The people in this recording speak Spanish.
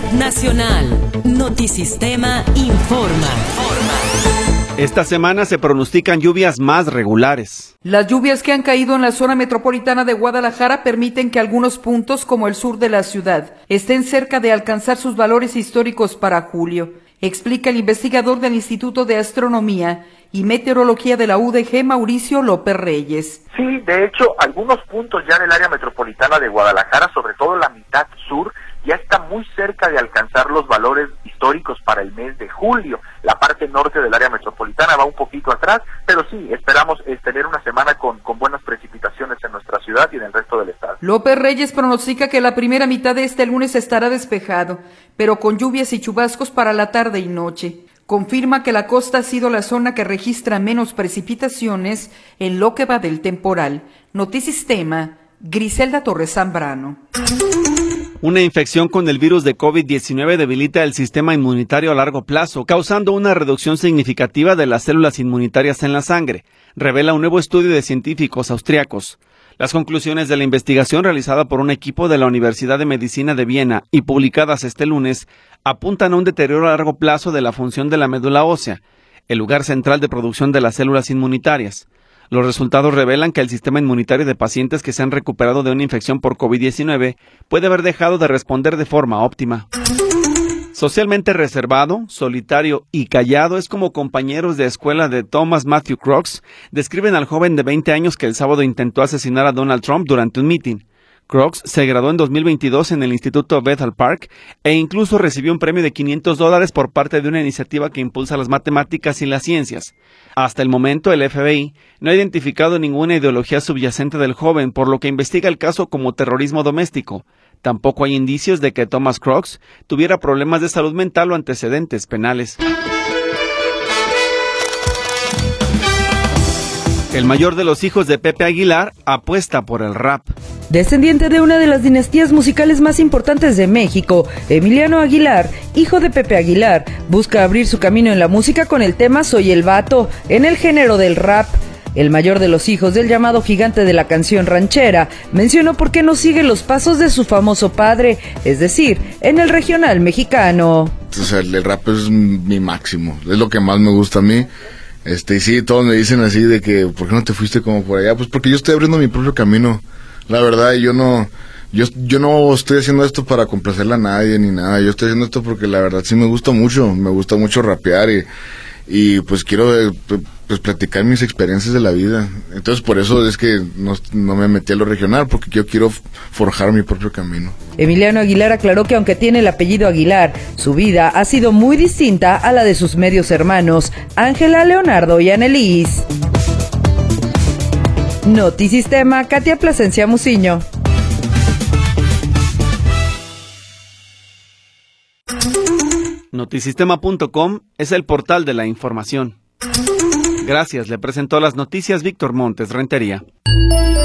Nacional. Notisistema informa. Esta semana se pronostican lluvias más regulares. Las lluvias que han caído en la zona metropolitana de Guadalajara permiten que algunos puntos, como el sur de la ciudad, estén cerca de alcanzar sus valores históricos para julio, explica el investigador del Instituto de Astronomía y Meteorología de la UDG, Mauricio López Reyes. Sí, de hecho, algunos puntos ya del área metropolitana de Guadalajara, sobre todo la mitad sur, ya está muy cerca de alcanzar los valores históricos para el mes de julio. La parte norte del área metropolitana va un poquito atrás, pero sí, esperamos tener una semana con buenas precipitaciones en nuestra ciudad y en el resto del estado. López Reyes pronostica que la primera mitad de este lunes estará despejado, pero con lluvias y chubascos para la tarde y noche. Confirma que la costa ha sido la zona que registra menos precipitaciones en lo que va del temporal. Notisistema, Griselda Torres Zambrano. Una infección con el virus de COVID-19 debilita el sistema inmunitario a largo plazo, causando una reducción significativa de las células inmunitarias en la sangre, revela un nuevo estudio de científicos austriacos. Las conclusiones de la investigación realizada por un equipo de la Universidad de Medicina de Viena y publicadas este lunes apuntan a un deterioro a largo plazo de la función de la médula ósea, el lugar central de producción de las células inmunitarias. Los resultados revelan que el sistema inmunitario de pacientes que se han recuperado de una infección por COVID-19 puede haber dejado de responder de forma óptima. Socialmente reservado, solitario y callado es como compañeros de escuela de Thomas Matthew Crooks describen al joven de 20 años que el sábado intentó asesinar a Donald Trump durante un mitin. Crooks se graduó en 2022 en el Instituto Bethel Park e incluso recibió un premio de $500 por parte de una iniciativa que impulsa las matemáticas y las ciencias. Hasta el momento, el FBI no ha identificado ninguna ideología subyacente del joven, por lo que investiga el caso como terrorismo doméstico. Tampoco hay indicios de que Thomas Crooks tuviera problemas de salud mental o antecedentes penales. El mayor de los hijos de Pepe Aguilar apuesta por el rap. Descendiente de una de las dinastías musicales más importantes de México, Emiliano Aguilar, hijo de Pepe Aguilar, busca abrir su camino en la música con el tema Soy el Vato, en el género del rap. El mayor de los hijos del llamado gigante de la canción ranchera mencionó por qué no sigue los pasos de su famoso padre, es decir, en el regional mexicano. O sea, el rap es mi máximo, es lo que más me gusta a mí. Y sí, todos me dicen así de que, ¿por qué no te fuiste como por allá? Pues porque yo estoy abriendo mi propio camino. La verdad, yo no estoy haciendo esto para complacerle a nadie ni nada. Yo estoy haciendo esto porque la verdad sí me gusta mucho rapear y pues quiero pues platicar mis experiencias de la vida. Entonces por eso es que no me metí a lo regional, porque yo quiero forjar mi propio camino. Emiliano Aguilar aclaró que aunque tiene el apellido Aguilar, su vida ha sido muy distinta a la de sus medios hermanos, Ángela, Leonardo y Annelies. Notisistema, Katia Plasencia Muciño. Notisistema.com es el portal de la información. Gracias, le presentó las noticias Víctor Montes Rentería.